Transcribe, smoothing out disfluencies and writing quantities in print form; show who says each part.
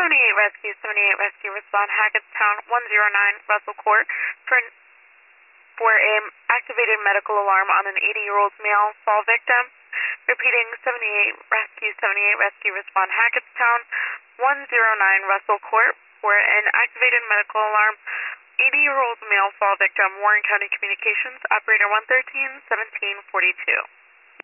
Speaker 1: 78 Rescue, respond Hackettstown 109 Russell Court for a activated medical alarm on an 80-year-old male fall victim. Repeating, 78 Rescue, respond Hackettstown 109 Russell Court for an activated medical alarm. 80-year-old male fall victim, Warren County Communications, operator 113-1742.